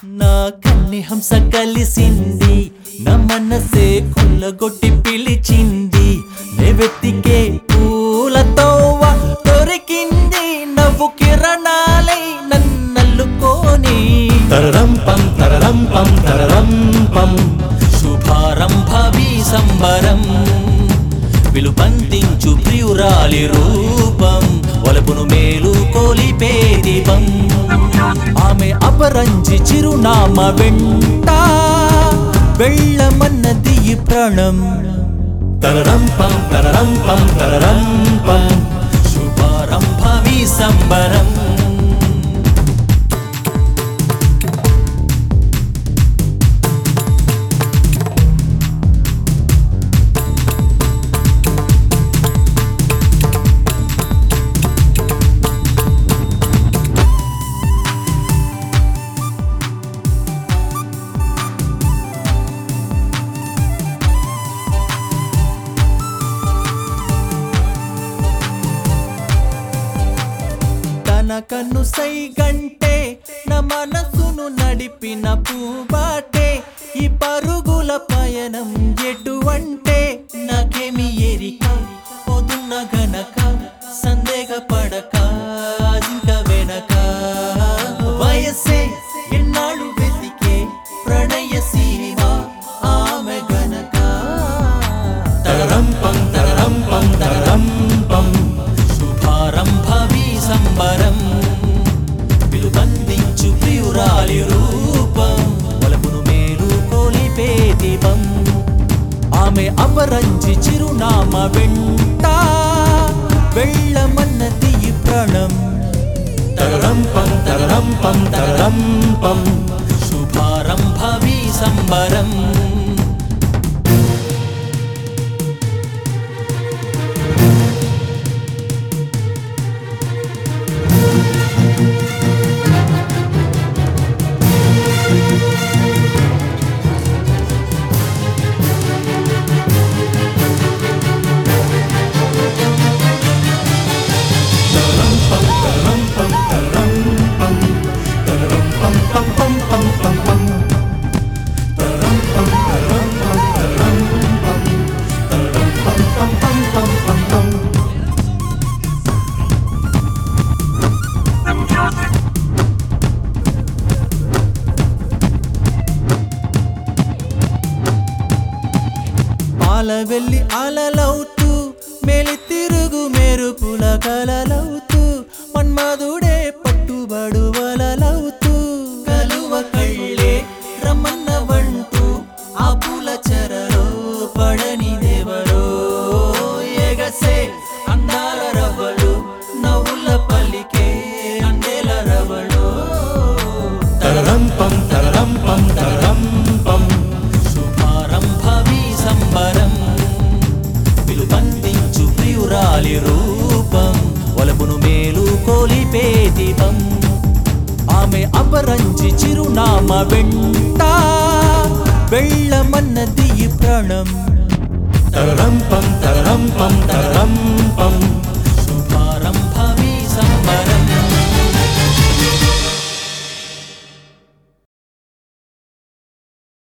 నా కన్ని హంస కలిసింది, నా మనసే కొల్లగొట్టి పిలిచింది. నే వెతికే పూలతోవ దొరికింది, నవ్వు కిరణాలై నన్నల్లుకోని. తరరం పం తరరం పం తరరం పం, శుభారంభవి సంబరం. విలుపంతించు ప్రియురాలి రూపం, వలపును మేలు కోలిపే దీపం. ఆమె అపరంజి చిరునామ వెంట వెళ్ళమన్నది ఈ ప్రాణం. తరరం పం తరరం పం తరరం పం, శుభారంభవి సంబరం. తన కన్ను సైగంటే నా మనసును నడిపిన పూబాటే. ఈ పరుగుల పయనం ఎటువంటే నాకేమి ఎరిక. పొదున్న గనక సందేహ పడక ఇంక వెనక. వయసే ఎన్నాళ్ళు వెతికే ప్రణయ సీమ ఆమె గనక. తరరం పం తరరం పం తరరం పం, శుభారంభవి సంబరం. విలుబంధించు ప్రియురాలి రూపం, వలపును మేలు కోలిపే దీపం. ఆమె అపరంజి చిరునామ వెంట వెళ్ళమన్నది ఈ ప్రాణం. తరరం పం తరరం పం తరరం పం, శుభారంభవి సంబరం. పాలవెల్లి అలలవుతూ మేలి తిరుగు మెరుపుల కలలవుతూ, మన్మధుడే పట్టుబడు వలలవుతూ. కలువ కళ్ళే రమన్నవంటూ ఆ పూల చెరలో పడని దేవరో. ఎగసే అందాల రవ్వలు నవ్వుల పలికే అందేల రవళో. తరరం పం తరరం పం తరరం పం, శుభారంభవి సంబరం. విలుబంధించు ప్రియురాలి రూపం, వలపును మేలు కోలిపే దీపం. ఆమె అపరంజి చిరునామ వెంట వెళ్ళమన్నది ఈ ప్రాణం. తరరం పం తరరం పం తరరం పం, శుభారంభవి సంబరం.